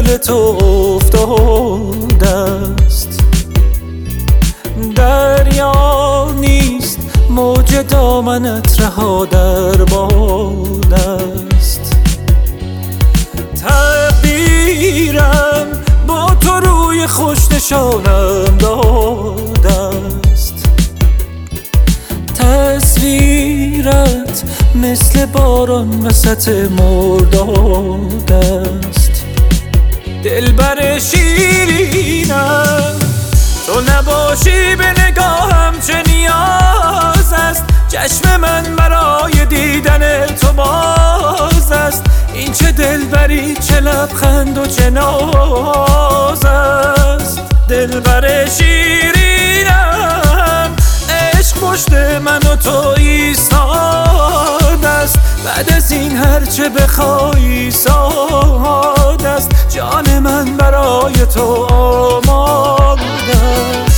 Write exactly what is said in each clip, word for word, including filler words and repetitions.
دل تو افتاده است. دریا نیست موج دامنت رها در باد است. تقدیرم با تو روی خوش نشانم داده است. تصویرت مثل باران وسط مرداد است. دلبر شیرینم تو نباشی به نگاهم چه نیاز است. چشم من برای دیدن تو باز است. این چه دلبری، چه لبخند و چه ناز است. دلبر شیرینم عشق پشت من و تو ایستاده است. بعد از این هرچه بخوای ساده است. جان من برای تو آماده است.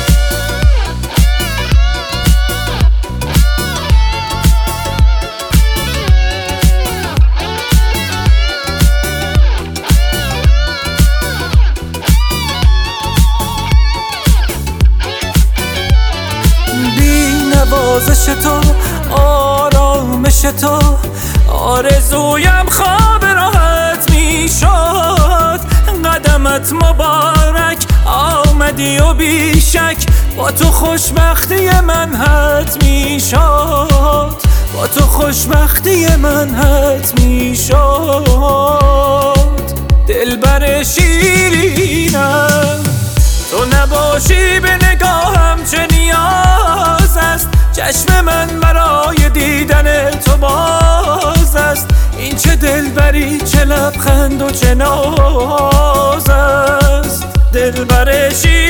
نوازش تو، آرامش تو، آرزویم خواب راحت می شد. قدمت مبارک آمدی و بیشک با تو خوشبختی من حت می شد. با تو خوشبختی من حت می شد. دلبر شیرینم تو نباشی به نگاهم چه نیاز است. چشم من برای دیدن تو باز است. این چه دلبری، چه لبخند و چه ناز است. دلبر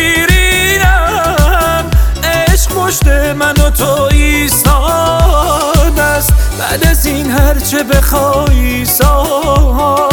شیرینم عشق پشت من و تو ایستاده است. بعد از این هرچه بخوای ساز